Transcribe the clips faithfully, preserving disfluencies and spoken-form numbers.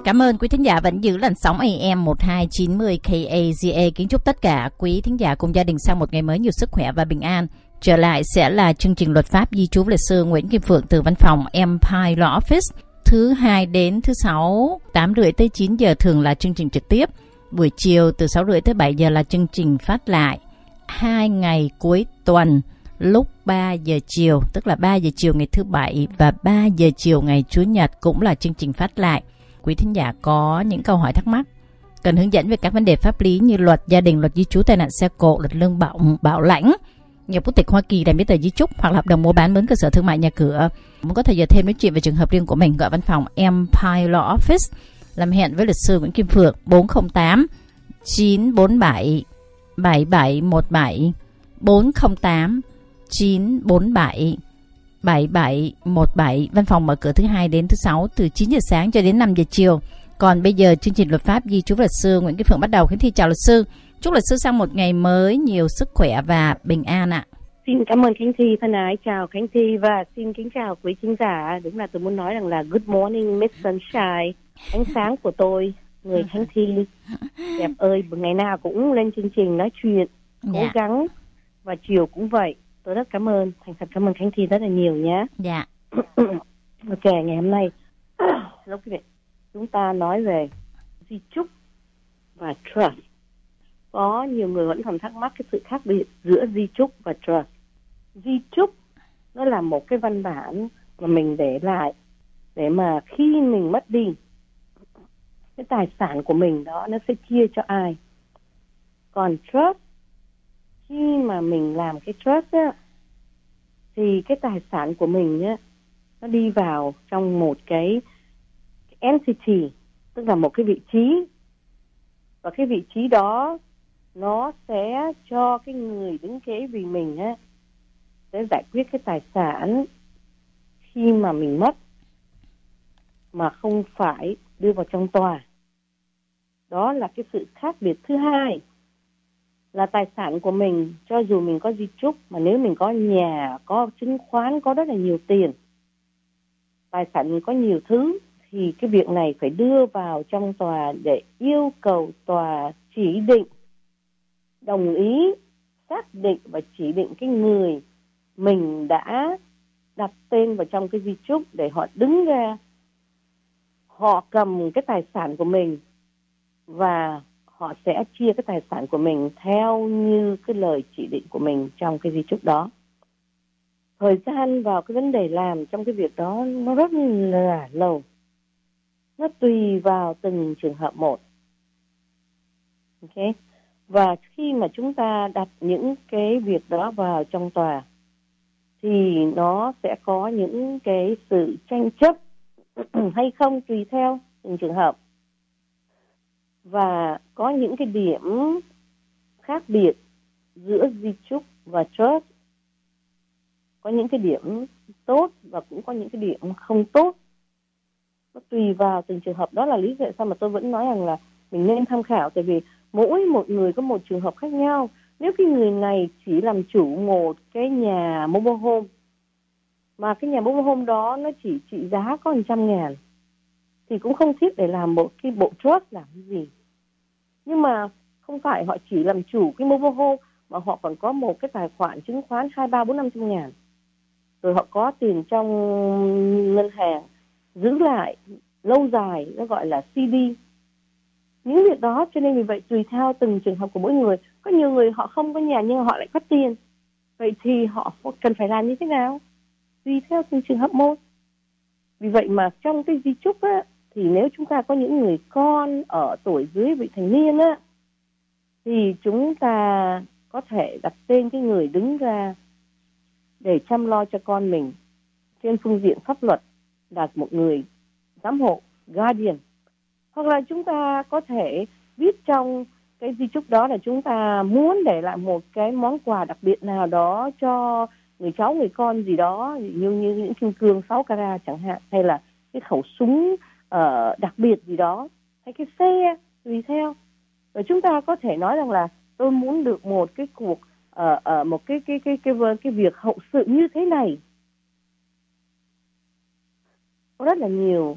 Cảm ơn quý thính giả vẫn giữ làn sóng a em một hai chín không K A Z A. Kính chúc tất cả quý thính giả cùng gia đình sau một ngày mới nhiều sức khỏe và bình an. Trở lại sẽ là chương trình luật pháp di trú luật sư Nguyễn Kim Phượng từ văn phòng Empire Law Office. Thứ hai đến thứ sáu tám rưỡi tới chín giờ thường là chương trình trực tiếp. Buổi chiều từ sáu rưỡi tới bảy giờ là chương trình phát lại. Hai ngày cuối tuần lúc ba giờ chiều, tức là ba giờ chiều ngày thứ bảy và ba giờ chiều ngày Chủ nhật cũng là chương trình phát lại. Quý thính giả có những câu hỏi thắc mắc, cần hướng dẫn về các vấn đề pháp lý như luật gia đình, luật di trú, tai nạn xe cộ, luật lương bảo, bảo lãnh, nhập quốc tịch Hoa Kỳ, đăng ký tờ di chúc hoặc là hợp đồng mua bán mướn cơ sở thương mại nhà cửa. Muốn có thời giờ thêm nói chuyện về trường hợp riêng của mình, gọi văn phòng Empire Law Office, làm hẹn với luật sư Nguyễn Kim Phượng bốn không tám chín bốn bảy bảy bảy một bảy bốn không tám chín bốn bảy bảy bảy một bảy. Văn phòng mở cửa thứ hai đến thứ sáu từ chín giờ sáng cho đến năm giờ chiều. Còn bây giờ chương trình luật pháp di trú luật sư Nguyễn Kim Phượng bắt đầu. Khánh Thi chào luật sư, chúc luật sư sang một ngày mới nhiều sức khỏe và bình an ạ. Xin cảm ơn Khánh Thi thân ái, chào Khánh Thi và xin kính chào quý khán giả. Đúng là tôi muốn nói rằng là good morning Miss Sunshine, ánh sáng của tôi, người Khánh Thi đẹp ơi, ngày nào cũng lên chương trình nói chuyện, cố Dạ. gắng và chiều cũng vậy. Tôi rất cảm ơn, thành thật cảm ơn Khánh Thi rất là nhiều nhé. Dạ. Ok, ngày hôm nay lúc quý vị, chúng ta nói về di chúc và trust. Có nhiều người vẫn còn thắc mắc cái sự khác biệt giữa di chúc và trust. Di chúc nó là một cái văn bản mà mình để lại để mà khi mình mất đi, cái tài sản của mình đó nó sẽ chia cho ai. Còn trust, khi mà mình làm cái trust á, thì cái tài sản của mình á, nó đi vào trong một cái entity, tức là một cái vị trí. Và cái vị trí đó nó sẽ cho cái người đứng kế vì mình á, sẽ giải quyết cái tài sản khi mà mình mất, mà không phải đưa vào trong tòa. Đó là cái sự khác biệt thứ hai. Là tài sản của mình, cho dù mình có di chúc, mà nếu mình có nhà, có chứng khoán, có rất là nhiều tiền, tài sản mình có nhiều thứ, thì cái việc này phải đưa vào trong tòa để yêu cầu tòa chỉ định, đồng ý, xác định và chỉ định cái người mình đã đặt tên vào trong cái di chúc để họ đứng ra, họ cầm cái tài sản của mình và họ sẽ chia cái tài sản của mình theo như cái lời chỉ định của mình trong cái di chúc đó. Thời gian vào cái vấn đề làm trong cái việc đó nó rất là lâu. Nó tùy vào từng trường hợp một. Ok. Và khi mà chúng ta đặt những cái việc đó vào trong tòa thì nó sẽ có những cái sự tranh chấp hay không tùy theo từng trường hợp. Và có những cái điểm khác biệt giữa di chúc và trust. Có những cái điểm tốt và cũng có những cái điểm không tốt. Nó tùy vào từng trường hợp. Đó là lý do sao mà tôi vẫn nói rằng là mình nên tham khảo. Tại vì mỗi một người có một trường hợp khác nhau. Nếu cái người này chỉ làm chủ một cái nhà mobile home, mà cái nhà mobile home đó nó chỉ trị giá có một trăm ngàn, thì cũng không thiết để làm một cái bộ trust làm cái gì. Nhưng mà không phải họ chỉ làm chủ cái mobile home, mà họ còn có một cái tài khoản chứng khoán hai, ba, bốn, năm trăm ngàn. Rồi họ có tiền trong ngân hàng giữ lại lâu dài, nó gọi là xê đê. Những việc đó, cho nên vì vậy tùy theo từng trường hợp của mỗi người. Có nhiều người họ không có nhà nhưng họ lại có tiền. Vậy thì họ cần phải làm như thế nào? Tùy theo từng trường hợp một. Vì vậy mà trong cái di chúc á, thì nếu chúng ta có những người con ở tuổi dưới vị thành niên á, thì chúng ta có thể đặt tên cái người đứng ra để chăm lo cho con mình trên phương diện pháp luật là một người giám hộ, guardian. Hoặc là chúng ta có thể viết trong cái di chúc đó là chúng ta muốn để lại một cái món quà đặc biệt nào đó cho người cháu, người con gì đó, như, như những kim cương sáu carat chẳng hạn, hay là cái khẩu súng uh, đặc biệt gì đó, hay cái xe, tùy theo. Rồi chúng ta có thể nói rằng là tôi muốn được một cái cuộc uh, uh, một cái cái cái cái cái, cái việc hậu sự như thế này. Có rất là nhiều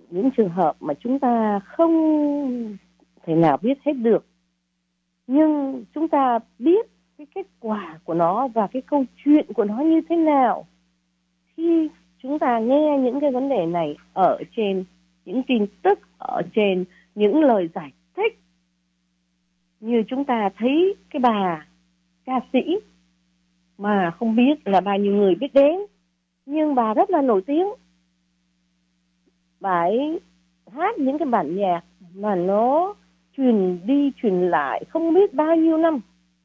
những trường hợp mà chúng ta không thể nào biết hết được. Nhưng chúng ta biết cái kết quả của nó và cái câu chuyện của nó như thế nào khi chúng ta nghe những cái vấn đề này ở trên những tin tức, ở trên những lời giải thích. Như chúng ta thấy cái bà ca sĩ mà không biết là bao nhiêu người biết đến, nhưng bà rất là nổi tiếng. Bà ấy hát những cái bản nhạc mà nó truyền đi truyền lại không biết bao nhiêu năm.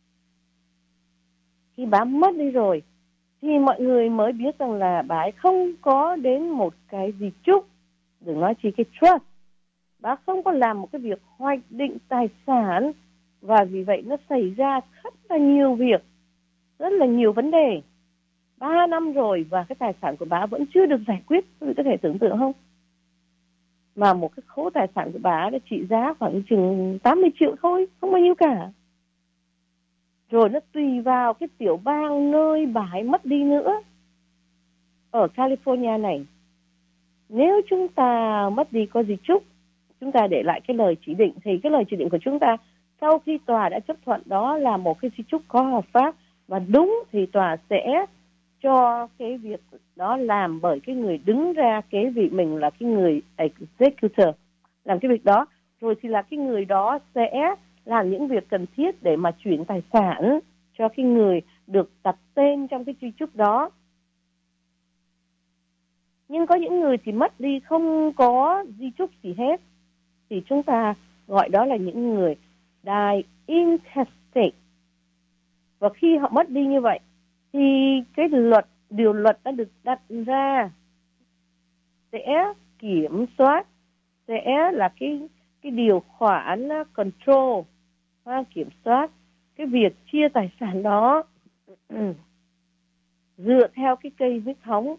Khi bà mất đi rồi thì mọi người mới biết rằng là bà ấy không có đến một cái di chúc, đừng nói chỉ cái trust. Bà không có làm một cái việc hoạch định tài sản, và vì vậy nó xảy ra rất là nhiều việc, rất là nhiều vấn đề. Ba năm rồi và cái tài sản của bà vẫn chưa được giải quyết, quý vị có thể tưởng tượng không? Mà một cái khối tài sản của bà đã trị giá khoảng chừng tám mươi triệu thôi, không bao nhiêu cả. Rồi nó tùy vào cái tiểu bang nơi bà ấy mất đi nữa. Ở California này, nếu chúng ta mất đi có di chúc, chúng ta để lại cái lời chỉ định, thì cái lời chỉ định của chúng ta sau khi tòa đã chấp thuận đó là một cái di chúc có hợp pháp và đúng, thì tòa sẽ cho cái việc đó làm bởi cái người đứng ra kế vị mình là cái người executor làm cái việc đó. Rồi thì là cái người đó sẽ làm những việc cần thiết để mà chuyển tài sản cho cái người được đặt tên trong cái di chúc đó. Nhưng có những người thì mất đi không có di chúc gì hết, thì chúng ta gọi đó là những người die intestate. Và khi họ mất đi như vậy thì cái luật, điều luật đã được đặt ra sẽ kiểm soát, sẽ là cái cái điều khoản control, kiểm soát cái việc chia tài sản đó dựa theo cái cây huyết thống.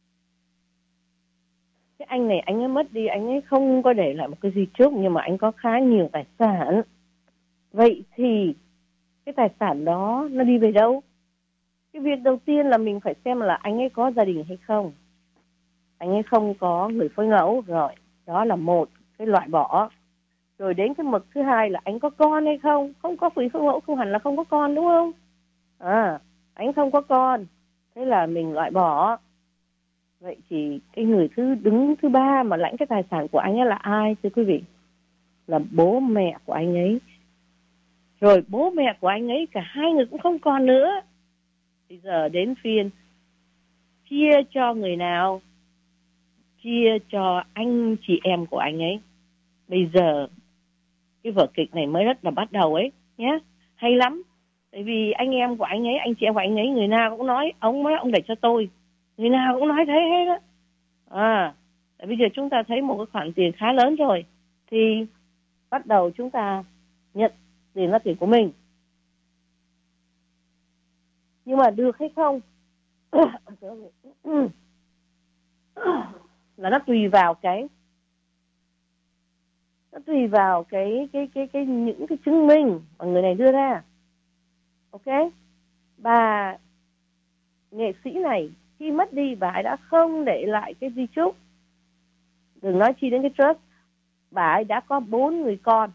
Cái anh này anh ấy mất đi, anh ấy không có để lại một cái gì trước, nhưng mà anh có khá nhiều tài sản. Vậy thì cái tài sản đó nó đi về đâu? Cái việc đầu tiên là mình phải xem là anh ấy có gia đình hay không. Anh ấy không có người phối ngẫu, rồi đó là một cái loại bỏ. Rồi đến cái mực thứ hai là anh có con hay không. Không có người phối ngẫu không hẳn là không có con, đúng không? À, anh không có con, thế là mình loại bỏ. Vậy thì cái người thứ đứng thứ ba mà lãnh cái tài sản của anh ấy là ai thưa quý vị? Là bố mẹ của anh ấy. Rồi bố mẹ của anh ấy cả hai người cũng không còn nữa. Bây giờ đến phiên chia cho người nào? Chia cho anh chị em của anh ấy. Bây giờ cái vở kịch này mới rất là bắt đầu ấy nhé. Hay lắm. Tại vì anh em của anh ấy, anh chị em của anh ấy, người nào cũng nói ông nói ông để cho tôi. Người nào cũng nói thế hết á. À, bây giờ chúng ta thấy một cái khoản tiền khá lớn rồi, thì bắt đầu chúng ta nhận tiền là tiền của mình. Nhưng mà được hay không là nó tùy vào cái nó tùy vào cái cái cái cái những cái chứng minh mà người này đưa ra. Ok, bà nghệ sĩ này khi mất đi bà ấy đã không để lại cái di chúc, đừng nói chi đến cái trust. Bà ấy đã có bốn người con,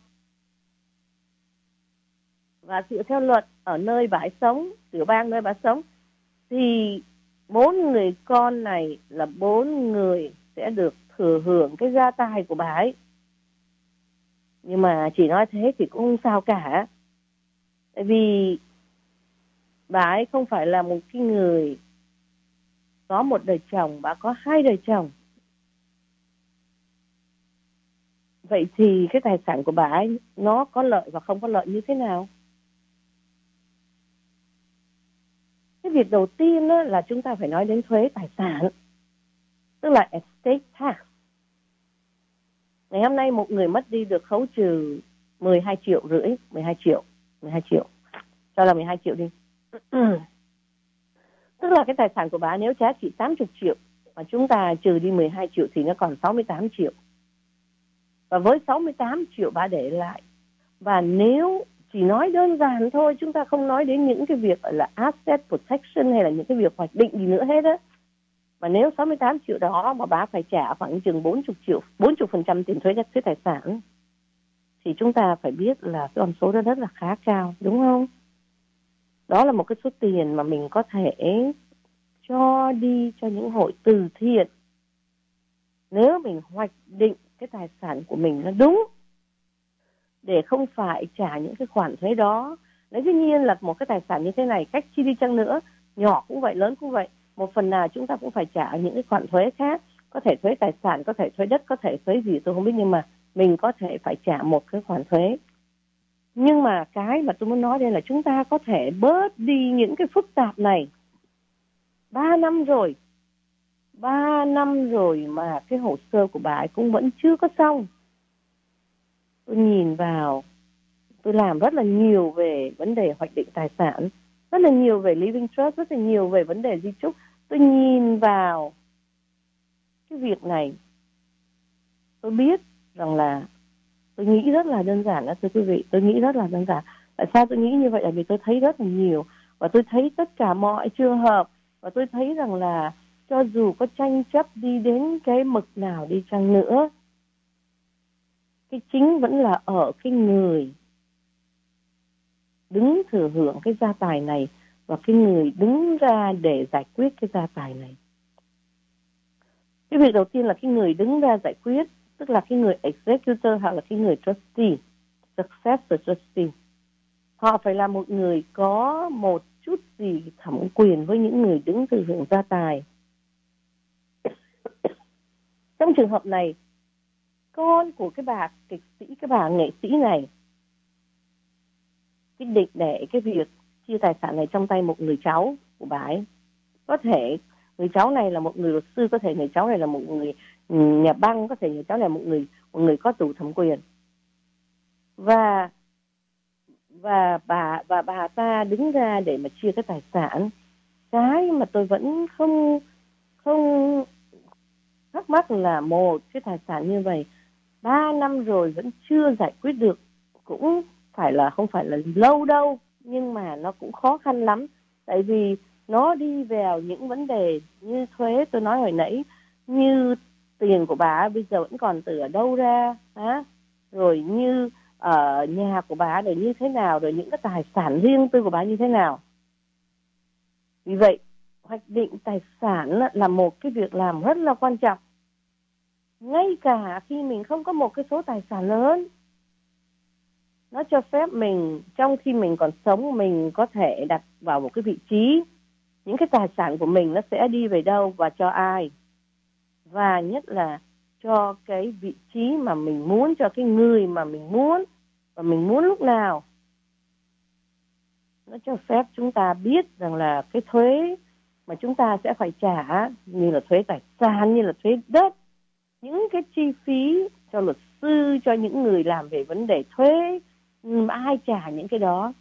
và dựa theo luật ở nơi bà ấy sống, tiểu bang nơi bà ấy sống, thì bốn người con này là bốn người sẽ được thừa hưởng cái gia tài của bà ấy. Nhưng mà chỉ nói thế thì cũng không sao cả, tại vì bà ấy không phải là một cái người có một đời chồng, bà có hai đời chồng. Vậy thì cái tài sản của bà ấy nó có lợi và không có lợi như thế nào? Cái việc đầu tiên đó là chúng ta phải nói đến thuế tài sản, tức là estate tax. Ngày hôm nay một người mất đi được khấu trừ mười hai triệu rưỡi, mười hai triệu, mười hai triệu, cho là mười hai triệu đi. Tức là cái tài sản của bà nếu giá trị tám mươi triệu mà chúng ta trừ đi mười hai triệu thì nó còn sáu mươi tám triệu. Và với sáu mươi tám triệu bà để lại, và nếu chỉ nói đơn giản thôi, chúng ta không nói đến những cái việc gọi là asset protection hay là những cái việc hoạch định gì nữa hết á, Mà nếu sáu mươi tám triệu đó mà bà phải trả khoảng chừng bốn mươi triệu, bốn mươi phần trăm tiền thuế đất thuế tài sản, thì chúng ta phải biết là cái con số đó rất là khá cao, đúng không? Đó là một cái số tiền mà mình có thể cho đi cho những hội từ thiện nếu mình hoạch định cái tài sản của mình nó đúng, để không phải trả những cái khoản thuế đó. Nếu dĩ nhiên là một cái tài sản như thế này, cách chi đi chăng nữa, nhỏ cũng vậy, lớn cũng vậy, một phần nào chúng ta cũng phải trả những cái khoản thuế khác, có thể thuế tài sản, có thể thuế đất, có thể thuế gì tôi không biết, nhưng mà mình có thể phải trả một cái khoản thuế. Nhưng mà cái mà tôi muốn nói đây là chúng ta có thể bớt đi những cái phức tạp này. Ba năm rồi, ba năm rồi mà cái hồ sơ của bà ấy cũng vẫn chưa có xong. Tôi nhìn vào, tôi làm rất là nhiều về vấn đề hoạch định tài sản, rất là nhiều về living trust, rất là nhiều về vấn đề di chúc. Tôi nhìn vào cái việc này, tôi biết rằng là tôi nghĩ rất là đơn giản đó thưa quý vị. Tôi nghĩ rất là đơn giản. Tại sao tôi nghĩ như vậy? Là vì tôi thấy rất là nhiều, và tôi thấy tất cả mọi trường hợp, và tôi thấy rằng là cho dù có tranh chấp đi đến cái mực nào đi chăng nữa, cái chính vẫn là ở cái người đứng thừa hưởng cái gia tài này, và cái người đứng ra để giải quyết cái gia tài này. Cái việc đầu tiên là cái người đứng ra giải quyết, tức là cái người executor hoặc là cái người trustee, successor trustee. Họ phải là một người có một chút gì thẩm quyền với những người đứng thừa hưởng gia tài. Trong trường hợp này, con của cái bà kịch sĩ, cái bà nghệ sĩ này quyết định để cái việc chia tài sản này trong tay một người cháu của bà ấy. Có thể người cháu này là một người luật sư, có thể người cháu này là một người nhà băng, có thể người cháu này là một người một người có đủ thẩm quyền. Và và bà và bà ta đứng ra để mà chia cái tài sản. Cái mà tôi vẫn không không thắc mắc là một cái tài sản như vậy ba năm rồi vẫn chưa giải quyết được, cũng phải là không phải là lâu đâu, nhưng mà nó cũng khó khăn lắm. Tại vì nó đi vào những vấn đề như thuế tôi nói hồi nãy, như tiền của bà bây giờ vẫn còn từ ở đâu ra, á, rồi như ở nhà của bà để như thế nào, rồi những cái tài sản riêng tư của bà như thế nào. Vì vậy hoạch định tài sản là một cái việc làm rất là quan trọng. Ngay cả khi mình không có một cái số tài sản lớn, nó cho phép mình trong khi mình còn sống, mình có thể đặt vào một cái vị trí những cái tài sản của mình nó sẽ đi về đâu và cho ai, và nhất là cho cái vị trí mà mình muốn, cho cái người mà mình muốn, và mình muốn lúc nào. Nó cho phép chúng ta biết rằng là cái thuế mà chúng ta sẽ phải trả, như là thuế tài sản, như là thuế đất, những cái chi phí cho luật sư, cho những người làm về vấn đề thuế, mà ai trả những cái đó.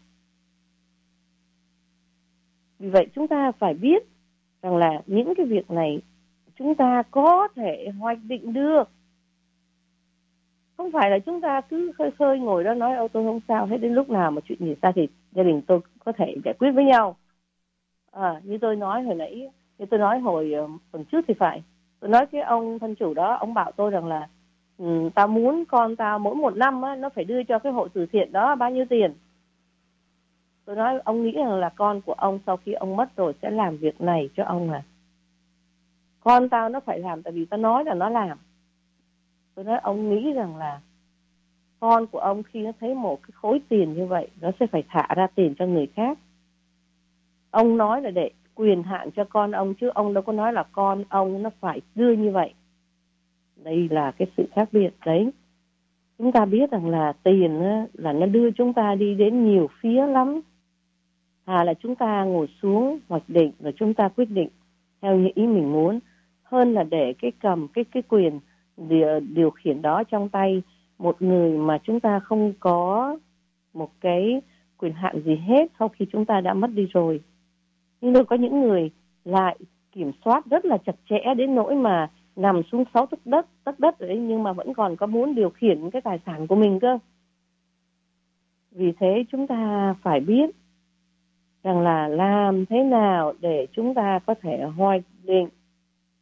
Vì vậy chúng ta phải biết rằng là những cái việc này chúng ta có thể hoạch định được. Không phải là chúng ta cứ khơi khơi ngồi đó nói ô tôi không sao hết, đến lúc nào mà chuyện gì ra thì gia đình tôi có thể giải quyết với nhau. À, như tôi nói hồi nãy, như tôi nói hồi tuần trước thì phải, tôi nói cái ông thân chủ đó, ông bảo tôi rằng là ừ, tao muốn con tao mỗi một năm á, nó phải đưa cho cái hội từ thiện đó bao nhiêu tiền. Tôi nói ông nghĩ rằng là con của ông sau khi ông mất rồi sẽ làm việc này cho ông à? Con tao nó phải làm tại vì tao nói là nó làm. Tôi nói ông nghĩ rằng là con của ông khi nó thấy một cái khối tiền như vậy, nó sẽ phải thả ra tiền cho người khác. Ông nói là để quyền hạn cho con ông, chứ ông đâu có nói là con ông nó phải đưa như vậy. Đây là cái sự khác biệt đấy. Chúng ta biết rằng là tiền là nó đưa chúng ta đi đến nhiều phía lắm. Hà là chúng ta ngồi xuống hoạch định rồi chúng ta quyết định theo những ý mình muốn, hơn là để cái cầm cái cái quyền điều, điều khiển đó trong tay một người mà chúng ta không có một cái quyền hạn gì hết sau khi chúng ta đã mất đi rồi. Nhưng đâu có những người lại kiểm soát rất là chặt chẽ đến nỗi mà nằm xuống sáu tấc đất, tấc đất đấy, nhưng mà vẫn còn có muốn điều khiển cái tài sản của mình cơ. Vì thế chúng ta phải biết rằng là làm thế nào để chúng ta có thể hoạch định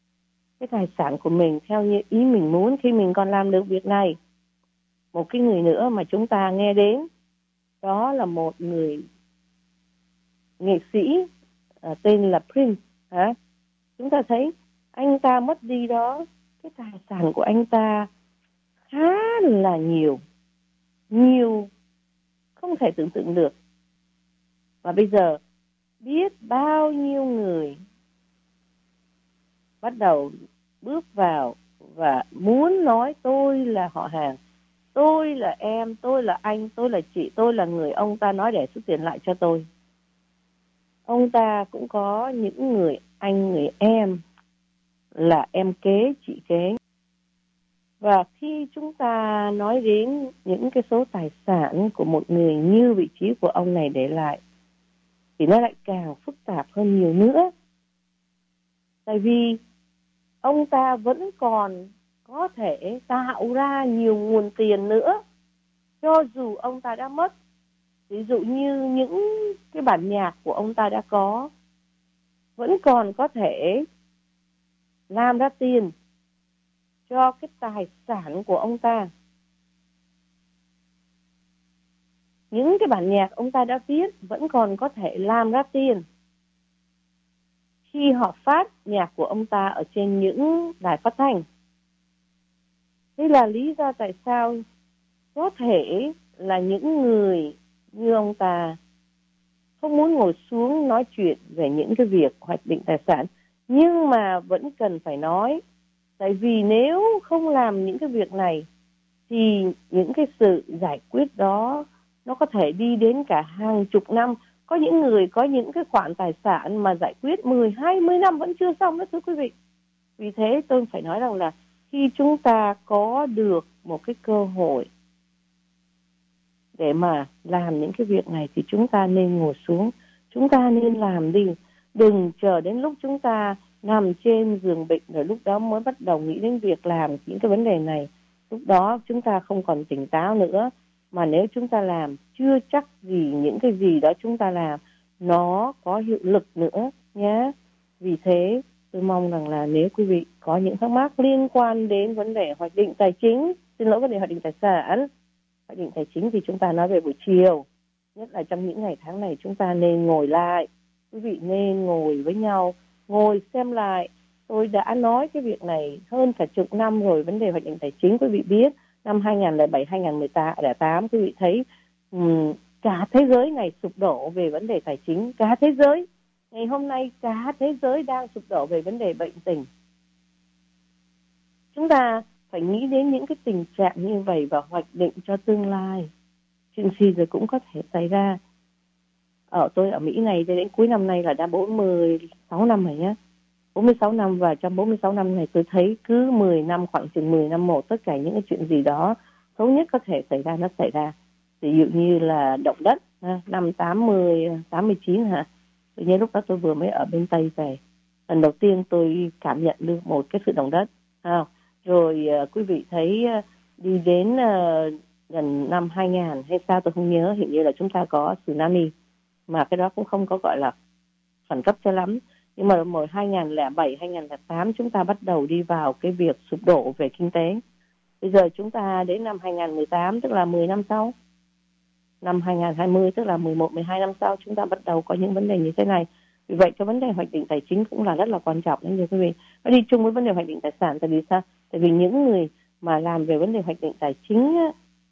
cái tài sản của mình theo như ý mình muốn khi mình còn làm được việc này. Một cái người nữa mà chúng ta nghe đến, đó là một người nghệ sĩ uh, tên là Prince. Hả? Chúng ta thấy anh ta mất đi đó, cái tài sản của anh ta khá là nhiều, nhiều không thể tưởng tượng được. Và bây giờ biết bao nhiêu người bắt đầu bước vào và muốn nói tôi là họ hàng, tôi là em, tôi là anh, tôi là chị, tôi là người ông ta nói để số tiền lại cho tôi. Ông ta cũng có những người anh, người em là em kế, chị kế. Và khi chúng ta nói đến những cái số tài sản của một người như vị trí của ông này để lại, thì nó lại càng phức tạp hơn nhiều nữa. Tại vì ông ta vẫn còn có thể tạo ra nhiều nguồn tiền nữa, cho dù ông ta đã mất. Ví dụ như những cái bản nhạc của ông ta đã có, vẫn còn có thể làm ra tiền cho cái tài sản của ông ta. Những cái bản nhạc ông ta đã viết vẫn còn có thể làm ra tiền khi họ phát nhạc của ông ta ở trên những đài phát thanh. Đây là lý do tại sao có thể là những người như ông ta không muốn ngồi xuống nói chuyện về những cái việc hoạch định tài sản, nhưng mà vẫn cần phải nói. Tại vì nếu không làm những cái việc này thì những cái sự giải quyết đó nó có thể đi đến cả hàng chục năm. Có những người có những cái khoản tài sản mà giải quyết mười, hai mươi năm vẫn chưa xong đó thưa quý vị. Vì thế tôi phải nói rằng là khi chúng ta có được một cái cơ hội để mà làm những cái việc này thì chúng ta nên ngồi xuống, chúng ta nên làm đi. Đừng chờ đến lúc chúng ta nằm trên giường bệnh rồi lúc đó mới bắt đầu nghĩ đến việc làm những cái vấn đề này. Lúc đó chúng ta không còn tỉnh táo nữa. Mà nếu chúng ta làm, chưa chắc gì những cái gì đó chúng ta làm nó có hiệu lực nữa nhé. Vì thế tôi mong rằng là nếu quý vị có những thắc mắc liên quan đến vấn đề hoạch định tài chính, xin lỗi vấn đề hoạch định tài sản, hoạch định tài chính thì chúng ta nói về buổi chiều. Nhất là trong những ngày tháng này chúng ta nên ngồi lại. Quý vị nên ngồi với nhau, ngồi xem lại. Tôi đã nói cái việc này hơn cả chục năm rồi, vấn đề hoạch định tài chính. Quý vị biết năm hai không không bảy hai không một tám quý vị thấy um, cả thế giới này sụp đổ về vấn đề tài chính. Cả thế giới, ngày hôm nay cả thế giới đang sụp đổ về vấn đề bệnh tình. Chúng ta phải nghĩ đến những cái tình trạng như vậy và hoạch định cho tương lai. Chuyện gì rồi cũng có thể xảy ra. Ở tôi ở Mỹ này đến cuối năm nay là đã bốn mươi sáu năm rồi nhé. bốn mươi sáu năm, và trong bốn mươi sáu năm này tôi thấy cứ mười năm, khoảng chừng mười năm một, tất cả những cái chuyện gì đó xấu nhất có thể xảy ra nó xảy ra. Ví dụ như là động đất năm tám mươi, tám mươi chín hả? Tự nhiên lúc đó tôi vừa mới ở bên Tây về. Lần đầu tiên tôi cảm nhận được một cái sự động đất. À, rồi uh, quý vị thấy uh, đi đến uh, gần năm hai không hay sao tôi không nhớ, hình như là chúng ta có tsunami. Mà cái đó cũng không có gọi là khẩn cấp cho lắm. Nhưng mà hồi hai không không bảy, hai không không tám chúng ta bắt đầu đi vào cái việc sụp đổ về kinh tế. Bây giờ chúng ta đến năm hai không một tám, tức là mười năm sau. Năm hai không hai không, tức là mười một, mười hai năm sau, chúng ta bắt đầu có những vấn đề như thế này. Vì vậy cái vấn đề hoạch định tài chính cũng là rất là quan trọng. Như quý vị, nó đi chung với vấn đề hoạch định tài sản. Tại vì sao? Tại vì những người mà làm về vấn đề hoạch định tài chính á,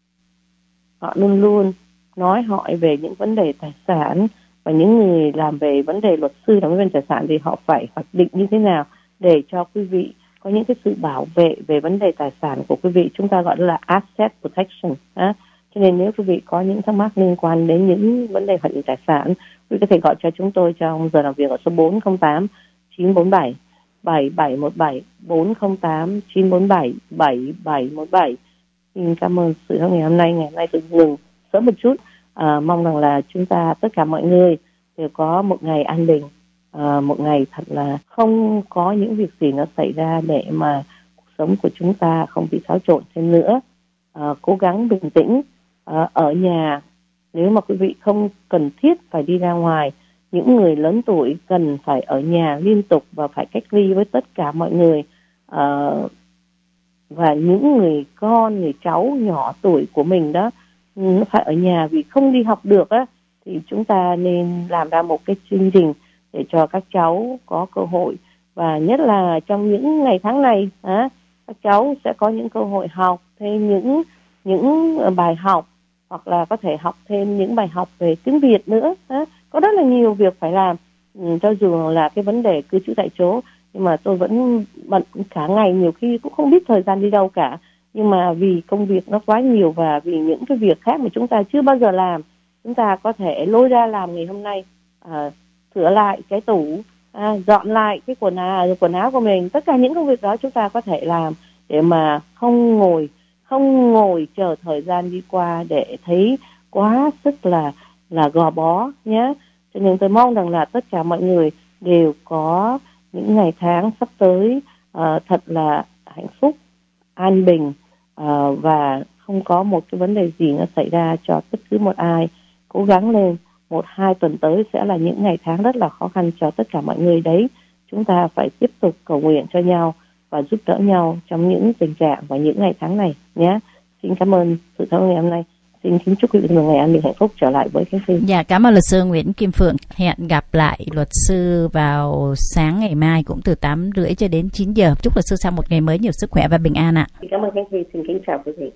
họ luôn luôn nói hỏi về những vấn đề tài sản. Và những người làm về vấn đề luật sư làm về vấn đề tài sản thì họ phải hoạch định như thế nào để cho quý vị có những cái sự bảo vệ về vấn đề tài sản của quý vị. Chúng ta gọi là asset protection. Á. Cho nên nếu quý vị có những thắc mắc liên quan đến những vấn đề hoạch định tài sản, quý vị có thể gọi cho chúng tôi trong giờ làm việc ở số bốn không tám chín bốn bảy bảy bảy một bảy, bốn không tám chín bốn bảy bảy bảy một bảy. Xin cảm ơn sự hôm ngày hôm nay. Ngày hôm nay tôi ngừng sớm một chút. À, mong rằng là chúng ta tất cả mọi người đều có một ngày an bình, à, một ngày thật là không có những việc gì nó xảy ra để mà cuộc sống của chúng ta không bị xáo trộn thêm nữa. À, cố gắng bình tĩnh à, ở nhà. Nếu mà quý vị không cần thiết phải đi ra ngoài, những người lớn tuổi cần phải ở nhà liên tục và phải cách ly với tất cả mọi người. uh, và những người con, người cháu nhỏ tuổi của mình đó nó phải ở nhà vì không đi học được á, thì chúng ta nên làm ra một cái chương trình để cho các cháu có cơ hội, và nhất là trong những ngày tháng này á, các cháu sẽ có những cơ hội học thêm những những bài học, hoặc là có thể học thêm những bài học về tiếng Việt nữa á. Có rất là nhiều việc phải làm, ừ, cho dù là cái vấn đề cư trú tại chỗ, nhưng mà tôi vẫn bận cả ngày, nhiều khi cũng không biết thời gian đi đâu cả. Nhưng mà vì công việc nó quá nhiều và vì những cái việc khác mà chúng ta chưa bao giờ làm, chúng ta có thể lôi ra làm ngày hôm nay, à, sửa lại cái tủ, à, dọn lại cái quần áo, quần áo của mình. Tất cả những công việc đó chúng ta có thể làm để mà không ngồi không ngồi chờ thời gian đi qua để thấy quá sức là là gò bó nhé. Cho nên tôi mong rằng là tất cả mọi người đều có những ngày tháng sắp tới uh, thật là hạnh phúc, an bình, uh, và không có một cái vấn đề gì nó xảy ra cho bất cứ một ai. Cố gắng lên, một hai tuần tới sẽ là những ngày tháng rất là khó khăn cho tất cả mọi người đấy. Chúng ta phải tiếp tục cầu nguyện cho nhau và giúp đỡ nhau trong những tình trạng và những ngày tháng này nhé. Xin cảm ơn sự tham gia ngày hôm nay. Xin kính chúc quý vị một ngày an bình hạnh phúc. Trở lại với Khánh Phi. Dạ, cảm ơn luật sư Nguyễn Kim Phượng. Hẹn gặp lại luật sư vào sáng ngày mai cũng từ tám rưỡi cho đến chín giờ. Chúc luật sư sau một ngày mới nhiều sức khỏe và bình an ạ. Xin cảm ơn Khánh Phi. Xin kính chào quý vị.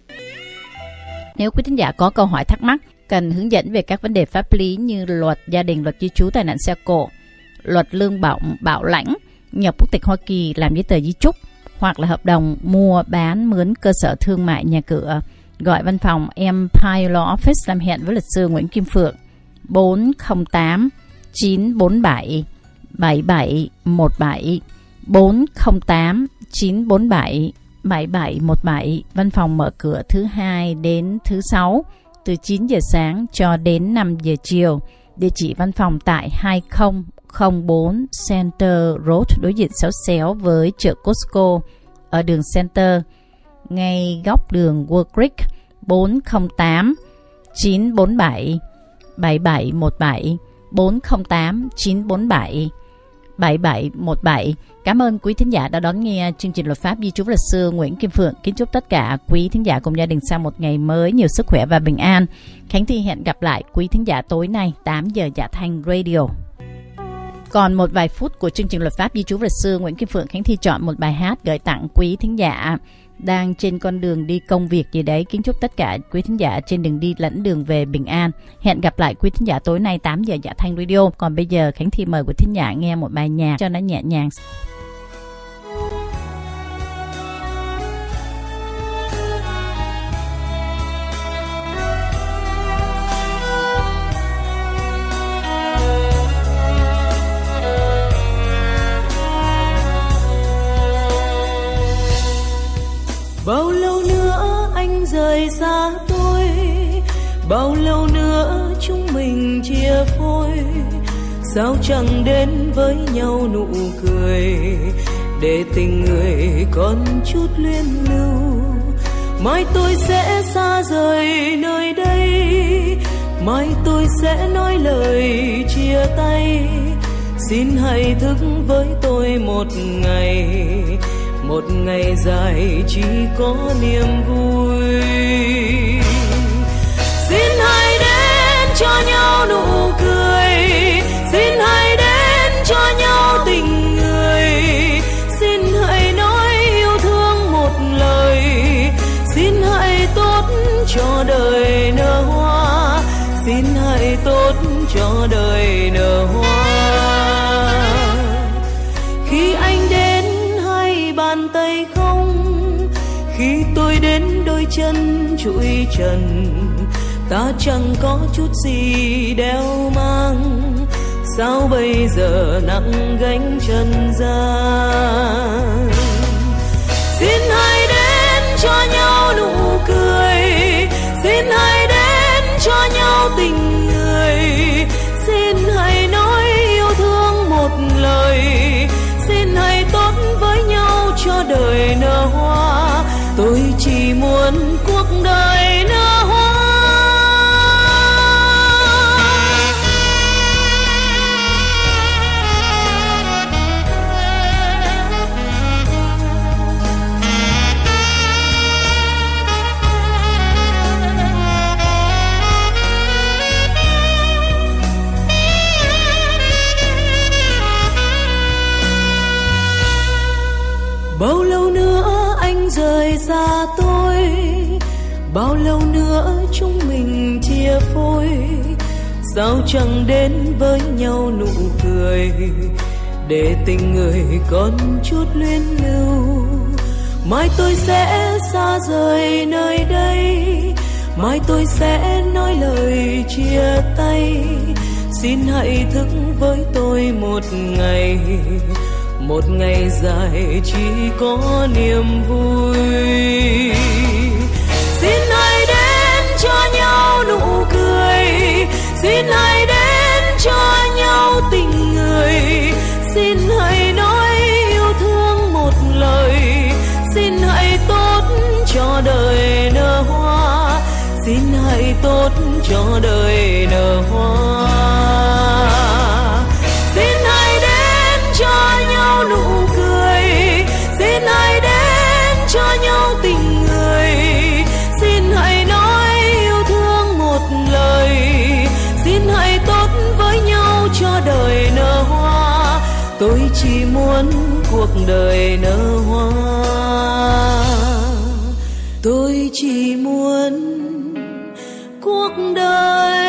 Nếu quý thính giả có câu hỏi thắc mắc, cần hướng dẫn về các vấn đề pháp lý như luật gia đình, luật di trú, tai nạn xe cộ, luật lương bổng, bảo lãnh, nhập quốc tịch Hoa Kỳ, làm giấy tờ di chúc, hoặc là hợp đồng mua bán mướn cơ sở thương mại nhà cửa, gọi văn phòng Empire Law Office làm hẹn với luật sư Nguyễn Kim Phượng bốn không tám chín bốn bảy bảy bảy một bảy bốn không tám chín bốn bảy bảy bảy một bảy. Văn phòng mở cửa thứ hai đến thứ sáu từ chín giờ sáng cho đến năm giờ chiều. Địa chỉ văn phòng tại hai không không bốn Center Road, đối diện xéo xéo với chợ Costco ở đường Center, ngay góc đường Wood Creek. Bốn không tám chín bốn bảy bảy bảy một bảy bốn không tám chín bốn bảy bảy bảy một bảy. Cảm ơn quý thính giả đã đón nghe chương trình Luật pháp di trú luật sư Nguyễn Kim Phượng. Kính chúc tất cả quý thính giả cùng gia đình sau một ngày mới nhiều sức khỏe và bình an. Khánh Thi hẹn gặp lại quý thính giả tối nay tám giờ Dạ Thanh Radio. Còn một vài phút của chương trình Luật pháp di trú luật sư Nguyễn Kim Phượng, Khánh Thi chọn một bài hát gửi tặng quý thính giả đang trên con đường đi công việc gì đấy. Kính chúc tất cả quý thính giả trên đường đi lẫn đường về bình an. Hẹn gặp lại quý thính giả tối nay tám giờ Dạ Thanh Radio. Còn bây giờ Khánh Thi mời quý thính giả nghe một bài nhạc cho nó nhẹ nhàng. Bao lâu nữa anh rời xa tôi, bao lâu nữa chúng mình chia phôi, sao chẳng đến với nhau nụ cười, để tình người còn chút luyến lưu. Mai tôi sẽ xa rời nơi đây, mai tôi sẽ nói lời chia tay. Xin hãy thức với tôi một ngày, một ngày dài chỉ có niềm vui. Xin hãy đến cho nhau nụ cười, xin hãy đến cho nhau tình người. Xin hãy nói yêu thương một lời, xin hãy tốt cho đời nở hoa, xin hãy tốt cho đời nở hoa. Khi anh đến bàn tay không, khi tôi đến đôi chân trụi trần, ta chẳng có chút gì đeo mang, sao bây giờ nặng gánh chân gian. Xin hãy đến cho nhau nụ cười, xin hãy đến cho nhau tình người. Xin hãy nói yêu thương một lời, xin hãy tốt với nhau cho đời nở hoa. Tôi chỉ muốn cuộc đời nở hoa. bao lâu nữa chúng mình chia phôi, sao chẳng đến với nhau nụ cười, để tình người còn chút luyến lưu. Mai tôi sẽ xa rời nơi đây, mai tôi sẽ nói lời chia tay. Xin hãy thức với tôi một ngày, một ngày dài chỉ có niềm vui. Xin hãy đến cho nhau nụ cười, xin hãy đến cho nhau tình người. Xin hãy nói yêu thương một lời, xin hãy tốt cho đời nở hoa, xin hãy tốt cho đời nở hoa. Xin hãy đến cho nhau nụ cười, xin hãy đến cho nhau tình người. Xin hãy nói yêu thương một lời, xin hãy tốt với nhau cho đời nở hoa. Tôi chỉ muốn cuộc đời nở hoa, tôi chỉ muốn cuộc đời